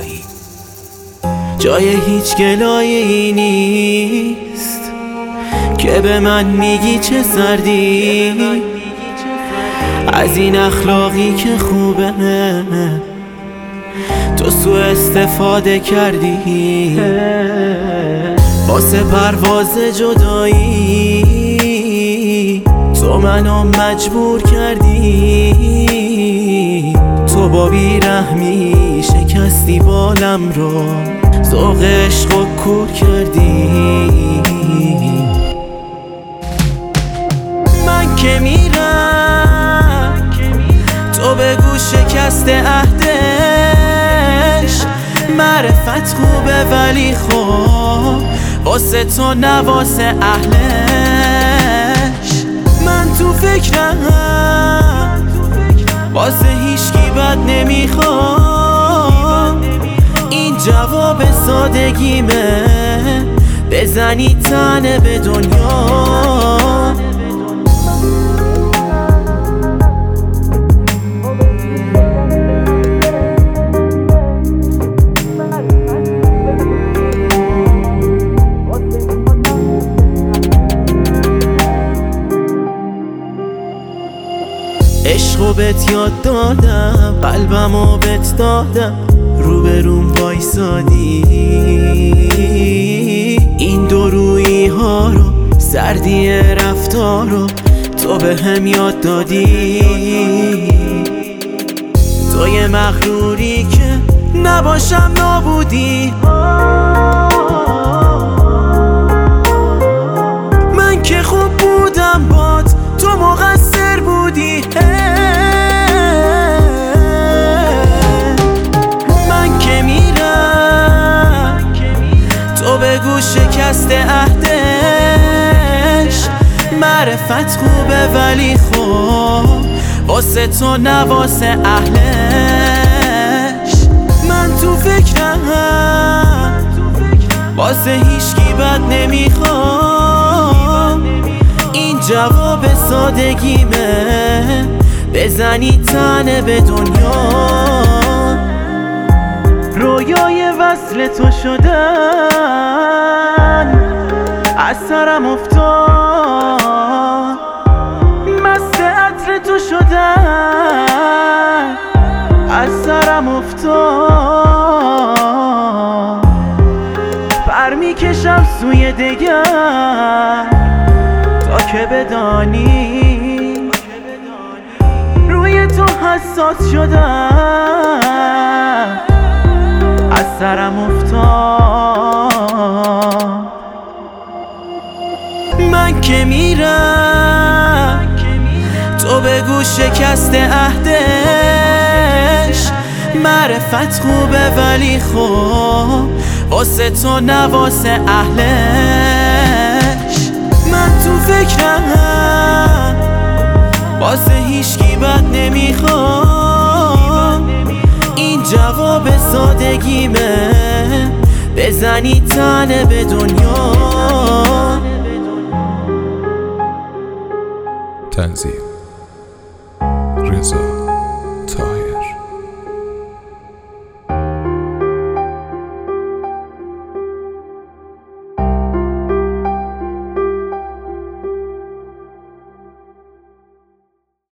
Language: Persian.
رضایی. جای هیچ گلایه‌ای نیست که به من میگی چه سردی، از این اخلاقی که خوبه تو سوء استفاده کردی. واسه پرواز جدایی تو منو مجبور کردی. تو با بیرحمی شکستی بالم رو، ذوق عشق و کور کردی. من که میرم تو بگو شکست عهدش. معرفت خوبه ولی خب واسه تو نه واسه اهلش. من تو فکرم واسه هیچکی بد نمیخوام. این جواب سادگیمه، بزنی تنه به دنیا. عشقو بهت یاد دادم، قلبمو بهت دادم، روبروم وایسادی. این دورویی ها رو، سردی رفتار رو تو به هم یاد دادی. تو یه مغروری که نباشم نابودی. من که خوب بودم باد تو مقصر بودی. من که میرم تو بگو شکست عهدش. معرفت خوبه ولی خب واسه تو نه واسه اهلش. من تو فکرم واسه هیچکی بد نمیخوام. این جواب سادگیمه، بزنی تنه به دنیا. رویای وصل تو شدن از سرم افتاد. مست عطر تو شدن از سرم افتاد. پر میکشم سوی دگر تا که بدانی روی تو حساس شدم از سرم افتاد. من که میرم تو بگو شکست عهدش. معرفت خوبه ولی خب واسه تو نه واسه اهلش. من تو فکرم واسه هیچکی بد نمیخوام. این جواب سادگیمه، بزنی تنه به دنیا. تنظیم رضا.